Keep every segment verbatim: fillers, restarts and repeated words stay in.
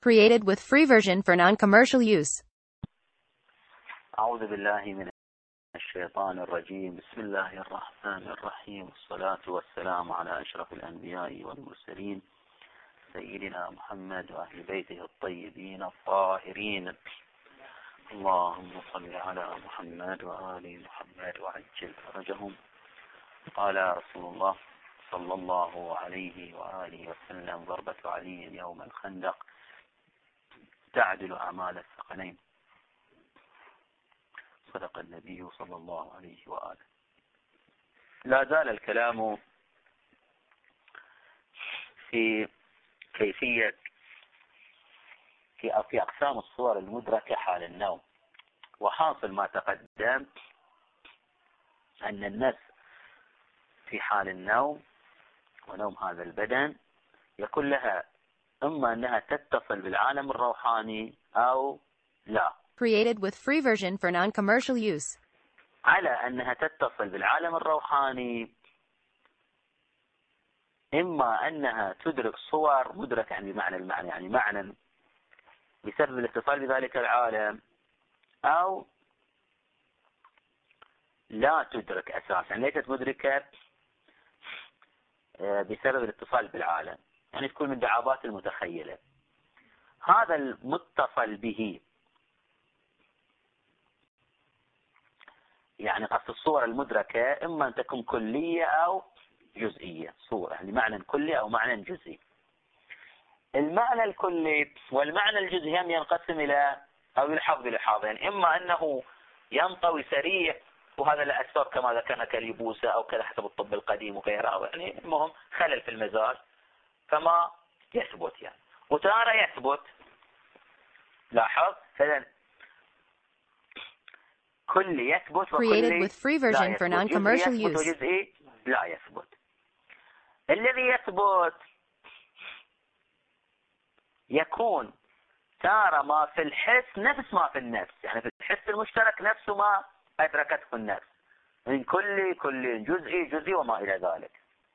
Created with free version for non-commercial use. أعوذ بالله من الشيطان الرجيم. بسم الله الرحمن الرحيم، والصلاة والسلام على أشرف الأنبياء والمرسلين سيدنا محمد وأهل بيته الطيبين الطاهرين. اللهم صل على محمد وآل محمد وعجل فرجهم. قال رسول الله صلى الله عليه وآله وسلم: ضربة علي يوم الخندق تعدل أعمال الثقلين. صدق النبي صلى الله عليه وآله. لا زال الكلام في كيفية في في أقسام الصور المدركة حال النوم. وحاصل ما تقدم أن النفس في حال النوم ونوم هذا البدن يكون لها إما أنها تتصل بالعالم الروحاني أو لا. Created with free version for non-commercial use. على أنها تتصل بالعالم الروحاني، إما أنها تدرك صور مدركة يعني بمعنى المعنى يعني معنى بسبب الاتصال بذلك العالم، أو لا تدرك أساسا، ليست مدركة بسبب الاتصال بالعالم، يعني تكون من دعابات المتخيلة. هذا المتصل به يعني قصد الصور المدركة إما أن تكون كلية أو جزئية، صورة يعني معنى كلي أو معنى جزئي. المعنى الكلي والمعنى الجزئي هم ينقسم إلى أو يلحظ بلحاظين: يعني إما أنه ينطوي سريع، وهذا الأسباب كما ذكرنا كاليبوسة أو كذا حسب الطب القديم وغيره، يعني المهم خلل في المزاج فما يثبت يعني، وتارة يثبت. لاحظ فإذا كل يثبت وكل Created with free version for non-commercial use. وجزئي لا يثبت. الذي يثبت يكون تارة ما في الحس نفس ما في النفس، يعني في الحس المشترك نفس ما أدركته النفس من كل كل جزئي جزئي وما إلى ذلك.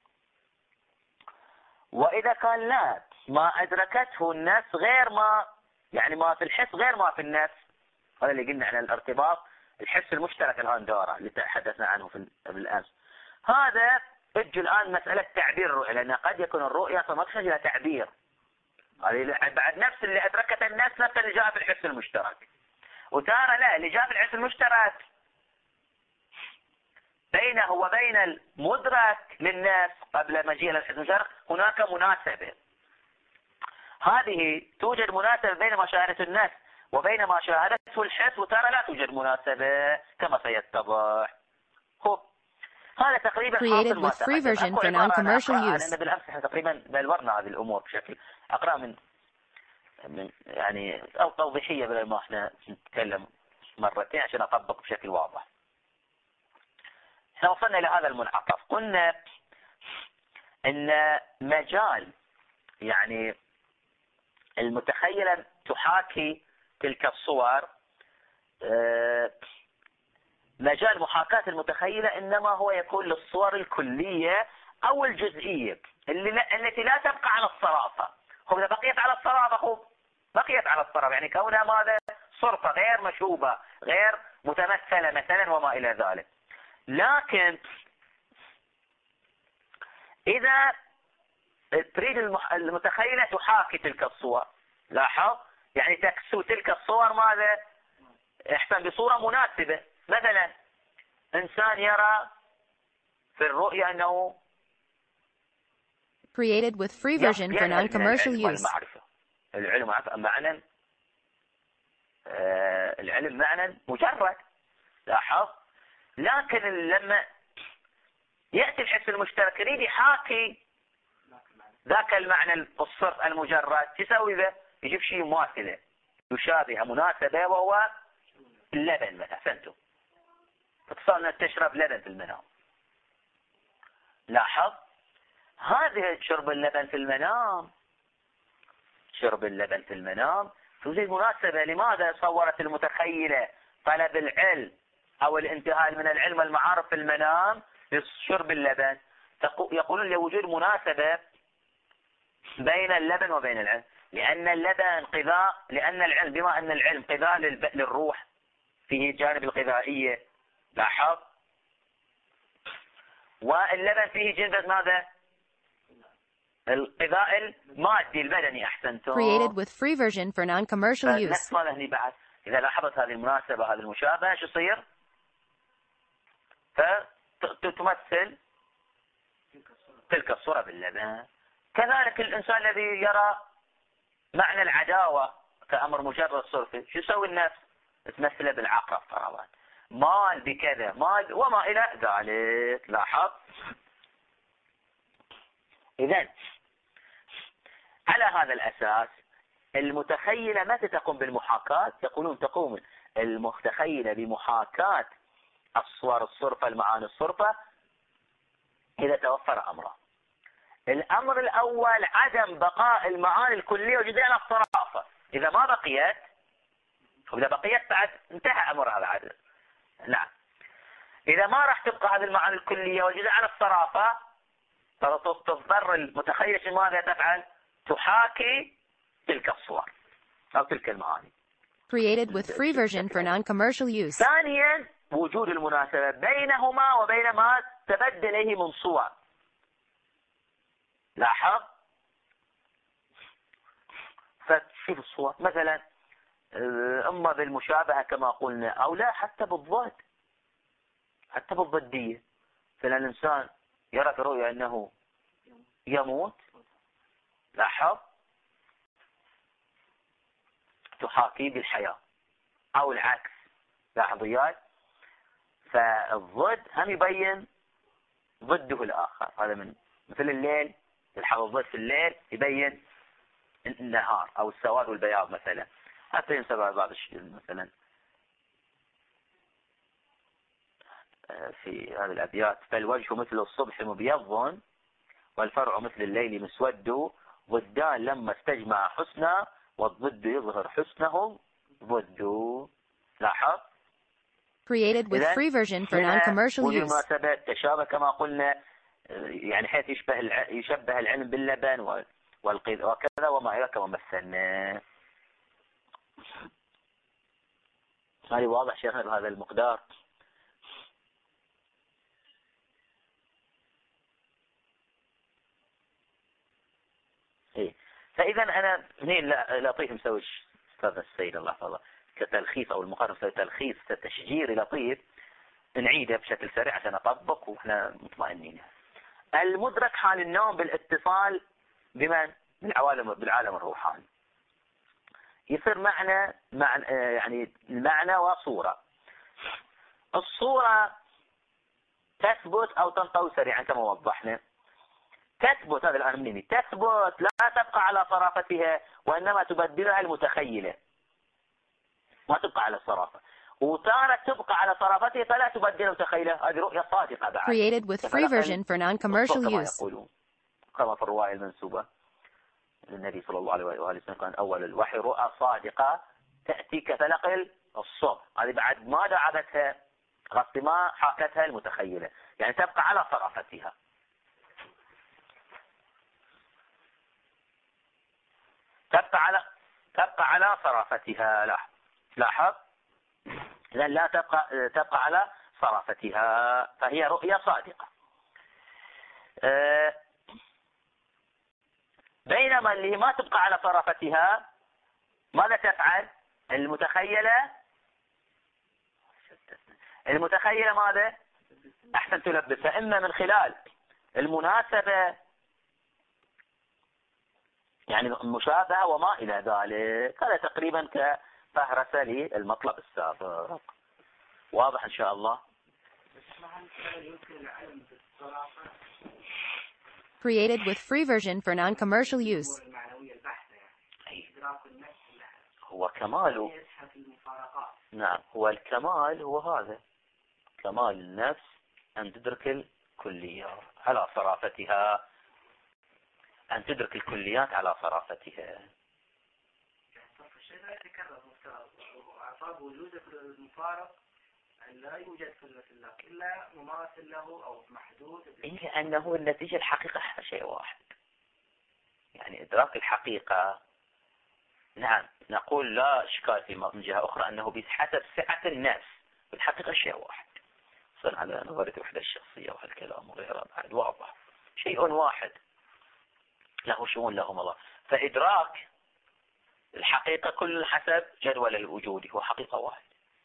وإذا كان لا، ما أدركته النفس غير ما يعني ما في الحس غير ما في النفس، هذا اللي قلنا عن الارتباط الحس المشترك الآن دارة اللي تحدثنا عنه في الأمس. هذا اجوا الآن مسألة تعبير الرؤية، لأن قد يكون الرؤية ما تحتاج إلى تعبير. هذه بعد نفس اللي أدركته النفس نفس اللي جاء في الحس المشترك. وتارة لا، اللي جاء في الحس المشترك بينه وبين المدرك للنفس قبل مجيء الحس المشترك هناك مناسبة. هذه توجد مناسبة بين ما شاهدته النفس وبين ما شاهدته الحس، وترى لا توجد مناسبة كما سيتضح. هو هذا تقريبا Created with free version for non-commercial use. أنا بالأمس احنا تقريبا بلورنا هذه الأمور بشكل أقرأ من من يعني أو توضيحية بدل ما احنا نتكلم مرتين عشان أطبق بشكل واضح. احنا وصلنا إلى هذا المنعطف، قلنا إن مجال يعني المتخيلة تحاكي تلك الصور، مجال محاكاة المتخيلة إنما هو يكون للصور الكلية أو الجزئية اللي لا التي لا تبقى على الصرافة. هو إذا بقيت على الصرافة هو بقيت على الصرافة، يعني كونها ماذا؟ صرفة غير مشوبة غير متمثلة مثلا وما إلى ذلك. لكن إذا تريد المتخيلة تحاكي تلك الصور، لاحظ يعني تكسو تلك الصور ماذا؟ احسن بصورة مناسبة. مثلا إنسان يرى في الرؤيا أنه Created with free version for non-commercial use. المعرفة العلم معنى آه العلم معنى مجرد، لاحظ. لكن لما يأتي الحس المشترك يريد يحاكي ذاك المعنى الصرف المجرد، تسوي به يجيب شيء مماثله يشابه مناسبة، وهو اللبن مثلا. فهمتوا؟ فتصار انك تشرب لبن في المنام. لاحظ هذه شرب اللبن في المنام شرب اللبن في المنام توجد مناسبة. لماذا صورت المتخيلة طلب العلم أو الانتهاء من العلم والمعارف في المنام لشرب اللبن؟ يقولون لوجود مناسبة بين اللبن وبين العلم. لأن اللبن غذاء، لأن العلم بما أن العلم غذاء للروح، فيه الجانب الغذائية، لاحظ، واللبن فيه جانب ماذا؟ الغذاء المادي البدني. أحسنتم. Created with free version for non-commercial use. نفس ماذا هني بعد؟ إذا لاحظت هذه المناسبة، هذه المشابهة، شو يصير؟ فتمثل تلك الصورة باللبن. كذلك الإنسان الذي يرى معنى العداوة كأمر مجرد صرفي، شو يسوي النفس؟ تمثله بالعقرب فرضا، مال بكذا، مال وما إلى ذلك. لاحظ. إذن على هذا الأساس المتخيلة متى تقوم بالمحاكاة؟ يقولون تقوم المتخيلة بمحاكاة الصور الصرفة، المعاني الصرفة، إذا توفر أمره. الأمر الأول عدم بقاء المعاني الكلية وجودها على الصرافة. إذا ما بقيت، وإذا بقيت بعد انتهى أمر هذا عدل. نعم. إذا ما راح تبقى هذه المعاني الكلية وجودها على الصرافة، تضطر المتخيلة ماذا تفعل؟ تحاكي تلك الصور أو تلك المعاني. Created with free version for non-commercial use. ثانيا وجود المناسبة بينهما وبين ما تبدل إليه من صور. لاحظ. فتشوف الصور مثلا اما بالمشابهة كما قلنا، او لا حتى بالضد، حتى بالضدية. مثلا الانسان يرى في رؤيا انه يموت، لاحظ، تحاكي بالحياة، او العكس. لاحظيات. فالضد هم يبين ضده الاخر. هذا من مثل الليل، الحق الضد في الليل يبين النهار، او السواد والبياض مثلا. حتى ينسب بعض الشيء مثلا في هذه الابيات: فالوجه مثل الصبح مبيض والفرع مثل الليل مسود، ضدان لما استجمع حسنا والضد يظهر حسنهم ضد. لاحظ. Created with free version for non-commercial use. بالمناسبة تشابه كما قلنا، يعني حيث يشبه يشبه العلم باللبن والقيد وكذا وما إلى كما مثلنا. هذه واضح شيخنا بهذا المقدار. إيه. فإذا أنا هنا لطيف مسوي أستاذ السيد الله يحفظه كتلخيص، أو المقارنة مسوي تلخيص تشجيري لطيف، نعيده بشكل سريع عشان أطبق وإحنا مطمئنين. المدرك حال النوم بالاتصال بمن؟ بالعوالم، بالعالم الروحاني. يصير معنى معنى يعني المعنى وصورة. الصورة تثبت أو تنطوي سريعا كما وضحنا. تثبت، هذا الآن مني، تثبت لا تبقى على صرافتها وإنما تبدلها المتخيلة، ما تبقى على الصرافة. وتارة تبقى على صرافتها فلا تبدل المتخيلة. هذه رؤية صادقة بعد. Created with free version for non-commercial use. يقولون كما في الرواية المنسوبة النبي صلى الله عليه وآله وسلم كان أول الوحي رؤى صادقة تأتي كفلق الصبح. هذه بعد ما دعبتها، غصب ما حاكتها المتخيلة، يعني تبقى على صرافتها. تبقى على تبقى على صرافتها. لاحظ. لاحظ. إذن لا تبقى تبقى على صرافتها، فهي رؤية صادقة. أه بينما اللي ما تبقى على صرافتها ماذا تفعل؟ المتخيلة المتخيلة ماذا؟ أحسن تلبسها، إما من خلال المناسبة يعني المشابهة وما إلى ذلك. هذا تقريبا كفهرسة للمطلب السابق. واضح إن شاء الله. Created with free version for non-commercial use. هو كماله. نعم، هو الكمال هو هذا، كمال النفس أن تدرك الكليات على صرافتها، أن تدرك الكليات على صرافتها. الشيء لا يتكرر أعصاب وجوده في المفارق لا يوجد في الله إلا مماثل له أو محدود. إيه، أنه النتيجة الحقيقة شيء واحد، يعني إدراك الحقيقة نعم نقول لا إشكال في من جهة أخرى أنه بحسب سعة الناس، بالحقيقة شيء واحد. صار على نظرية الوحدة الشخصية وهالكلام وغيره بعد واضح، شيء واحد له شؤون له مضار. فإدراك الحقيقة كل حسب جدول الوجود هو حقيقة واحد.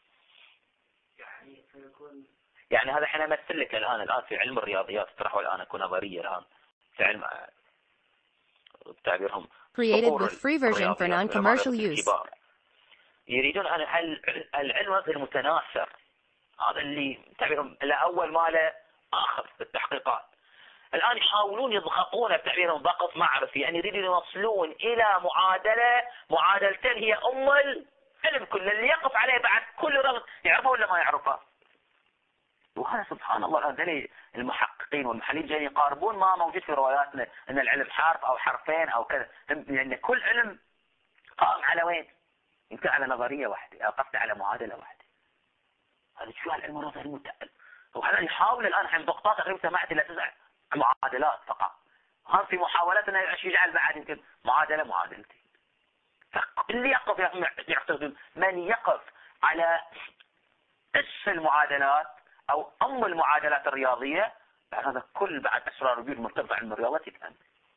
يعني فيكون يعني هذا حين أمثل لك الآن الآن في علم الرياضيات اطرحوا الآن أكون نظرية الآن في علم تعبيرهم Created with free version for non-commercial use. يريدون أن العلم المتناثر هذا اللي تعبيرهم الأول ماله آخر في التحقيقات، الآن يحاولون يضغطون بتعبيرهم ضغط معرفي، يعني يريدون يوصلون إلى معادلة معادلتين هي أم العلم كله اللي يقف عليه بعد كل رغم يعرفه ولا ما يعرفه. وهذا سبحان الله هذول المحققين والمحللين جايين يقاربون ما موجود في رواياتنا ان العلم حرف او حرفين او كذا، لان كل علم قائم على وين؟ يمكن على نظريه واحده او قصد على معادله واحده. هذا شو العلم النظري المتعب، وهذا يحاول الان الحين ضغطات تقريبا سمعت الى تسع معادلات فقط، هم في محاولات انه يجعل بعد يمكن معادله معادلتين. فاللي يقف يعتقد من يقف على اس المعادلات او ام المعادلات الرياضيه بعد هذا كل بعد اسرار وجود مرتبطه علم الرياضات يفهم.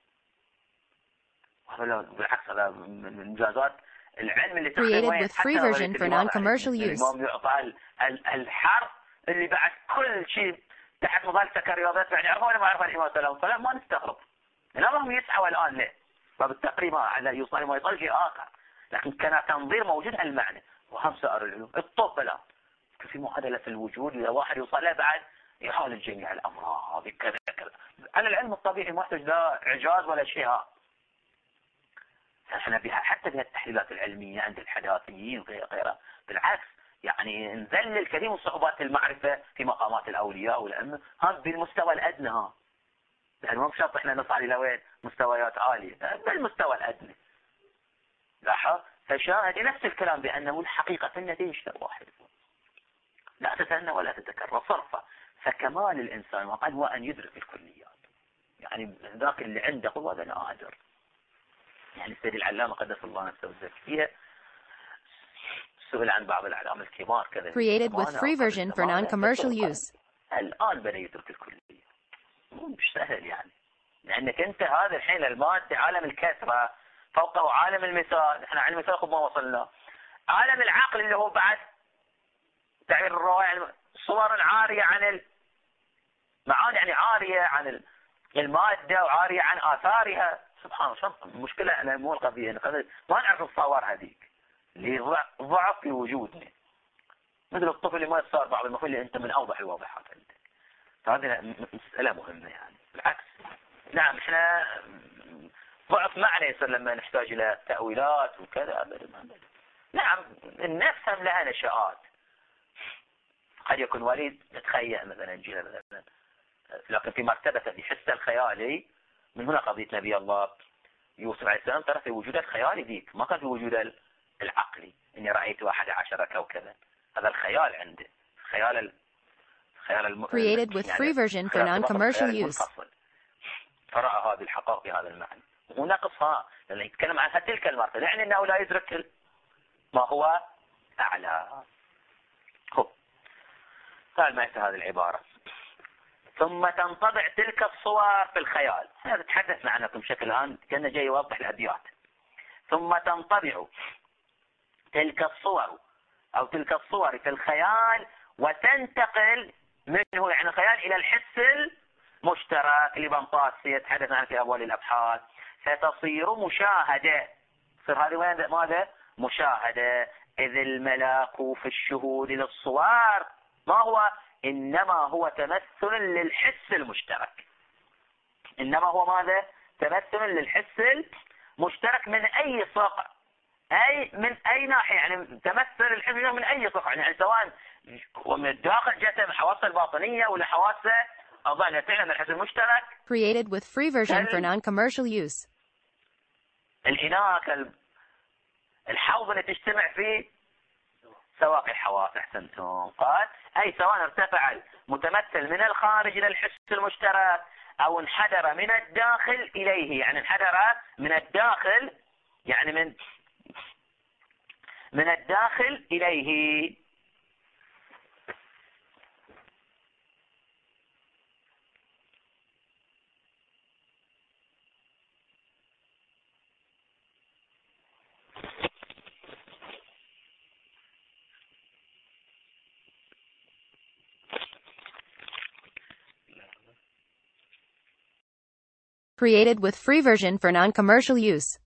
وهذا بالعكس هذا من انجازات العلم اللي Created with free version for non-commercial use. الامام يعطى الحرف اللي بعد كل شيء تحت مظله كرياضات يعني يعرفون ولا ما يعرفون الامام صلى الله عليه وسلم، ما نستغرب. الامام يسعى الان له باب التقريب على يوصل ما يصل شيء اخر، لكن كان تنظير موجود على المعنى. وهم سائر العلوم الطب الان في معادلة في الوجود إذا واحد يوصل له بعد يحاول جميع الأمراض كذا كذا. أنا العلم الطبيعي ما يحتاج لا إعجاز ولا شيء. احنا بها حتى بها التحليلات العلمية عند الحداثيين وغيرها بالعكس يعني نذلل كثير من صعوبات المعرفة في مقامات الأولياء والأئمة هذا بالمستوى الأدنى. ها يعني مو بشرط احنا نصعد إلى وين مستويات عالية، بالمستوى الأدنى. لاحظ فشاهد نفس الكلام بأنه الحقيقة في النتيجة واحد لا تتأنى ولا تتكرر صرفة. فكمال الإنسان وقد هو أن يدرك الكليات، يعني ذاك اللي عنده قوة هذا نادر. يعني السيد العلامة قدس الله نفسه الزكية سئل عن بعض الأعلام الكبار كذا Created with free version for non-commercial use. الآن بدأ يدرك الكلية، مش سهل يعني، لأنك أنت هذا الحين المادة عالم الكثرة فوقه عالم المثال. احنا علم المثال خب ما وصلنا عالم العقل اللي هو بعد تعبير الرواية صور عارية عن المعاني، يعني عارية عن المادة وعارية عن آثارها. سبحان الله المشكلة أنا مو القضية ما نعرف نتصور هذيك اللي ضعف في وجودنا مثل الطفل اللي ما يتصور بعض المفعول اللي أنت من أوضح الواضحات عندك. فهذه مسألة مهمة يعني بالعكس. نعم احنا ضعف معنى يصير لما نحتاج إلى تأويلات وكذا. نعم النفس هم لها نشآت، قد يكون وليد يتخيل مثلا جيل مثلا، لكن في مرتبة الحس الخيالي من هنا قضية نبي الله يوسف عليه السلام ترى في وجود الخيالي ذيك ما كان في وجود العقلي اني رأيت أحد عشر كوكبا. هذا الخيال عنده خيال ال... خيال الم... Created with free version for non-commercial use. فرأى هذه الحقائق بهذا المعنى ونقصها لأنه يتكلم عنها تلك المرتبة، يعني أنه لا يدرك ما هو أعلى. خب قال معي هذه العبارة ثم تنطبع تلك الصور في الخيال. هذا تحدثنا عنكم بشكل الآن كأنه جاي يوضح الأبيات. ثم تنطبع تلك الصور أو تلك الصور في الخيال وتنتقل منه يعني الخيال إلى الحس المشترك اللي بنطاسي يتحدث عنه في أول الأبحاث، فتصير مشاهدة. تصير هذه وين ماذا؟ مشاهدة. إذ الملاك في الشهود للصور ما هو؟ إنما هو تمثل للحس المشترك. إنما هو ماذا؟ تمثل للحس المشترك من أي صقع، أي من أي ناحية، يعني تمثل الحس من أي صقع، يعني سواء ومن داخل جسم حواس الباطنية ولا حواسه أظن تعلم الحس المشترك. Created with free version for non-commercial use. الإناء الحوض اللي تجتمع فيه سواقي الحواس. احسنتم. قال اي سواء ارتفع المتمثل من الخارج الى الحس المشترك او انحدر من الداخل اليه، يعني انحدر من الداخل يعني من من الداخل إليه. Created with free version for non-commercial use.